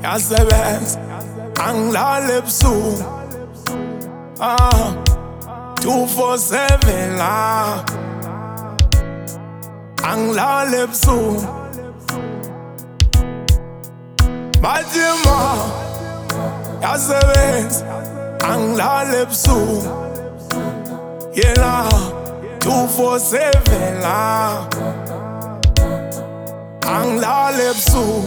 yasebenza angilali ebusuku 247 la angilali ebusuku Bajima yasebenza angilali ebusuku yela 247 la angilali ebusuku.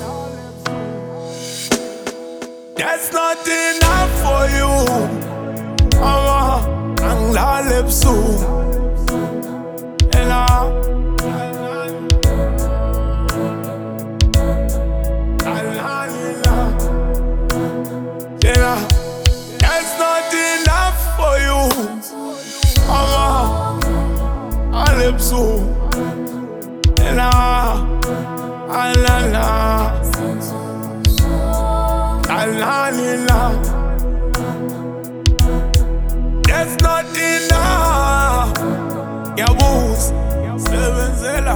That's not enough for you. Angilali ebusuku yela that's not enough for you. Angilali ebusuku yela that's not enough. Yabuz sebenzela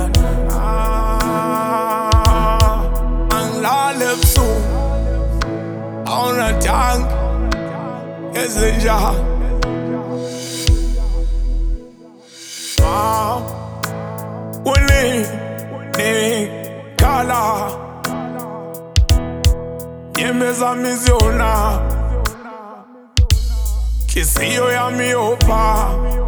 angilali ebusuku awunathanga ezenjalo kala yemeza miziona kisiyo yami yopa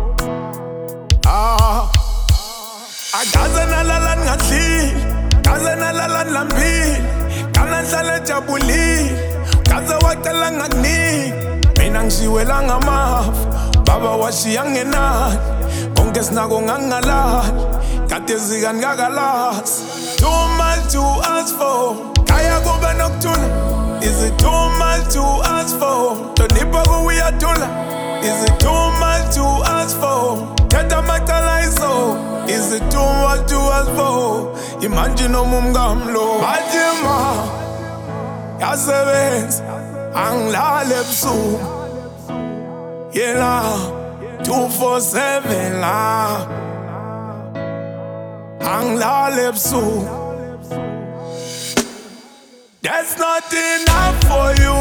akaze nalala ngadlile kaze nalala nilambile kana nhlale jabulile kaze wacela ngakunika mina ngishiwela ngamafu baba washiya ngenani konke sinako ngangalali kade zika ngakalazi too much to ask for kaya kube nokuthula. Is it too much to ask for? Tonipha kuyadula. Is it too much to ask for? Thetha amacala iso. Is it too much to ask for? Imanje noma umngamlo Bajima yasebenza angilali ebusuku yela 247 la angilali ebusuku. That's not enough for you.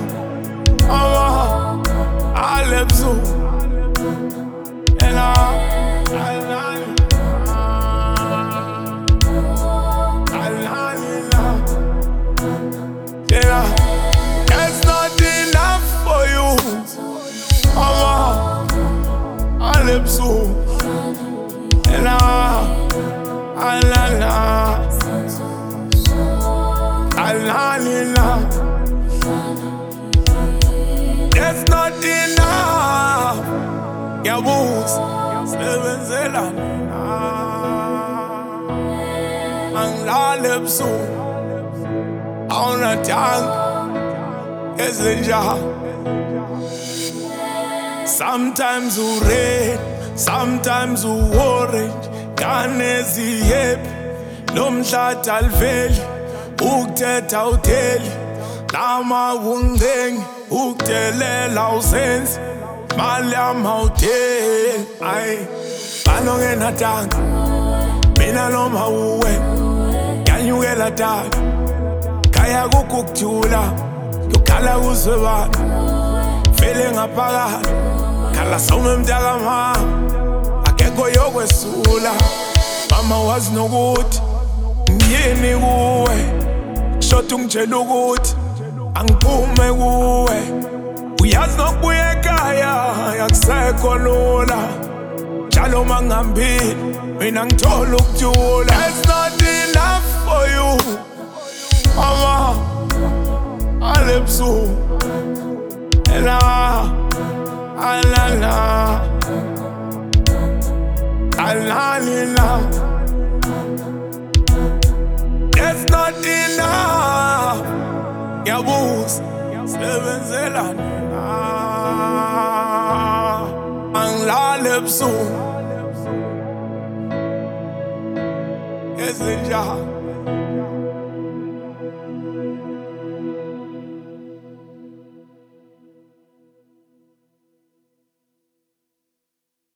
Angilali ebusuku yela that's not enough for you. Angilali ebusuku yela that's not enough. Yabuz sebenzela angilali ebusuku awunathanga ezenjalo sometimes red, sometimes orange kaneziyephi lomhlata aliveli ukuthetha utheli lama uncengi ukudelela usenzi mali yamawutheli ayi banongenathanga mina noma uwe yanyukela taka kaya kukukuthula yokhala kuzwe bani vele ngaphakathi khala some mntakamama akekho yokwesula mama wazi nokuthi ngiyini kuwe shothi ungitshela ukuthi angiphume kuwe uyazi nokubuya ekhaya akusekho lula njalo mangihambile mina ngithola ukuthula. That's not enough for you. Angilali ebusuku yela that's not enough. Yabuz sebenzela angilali ebusuku ezenjalo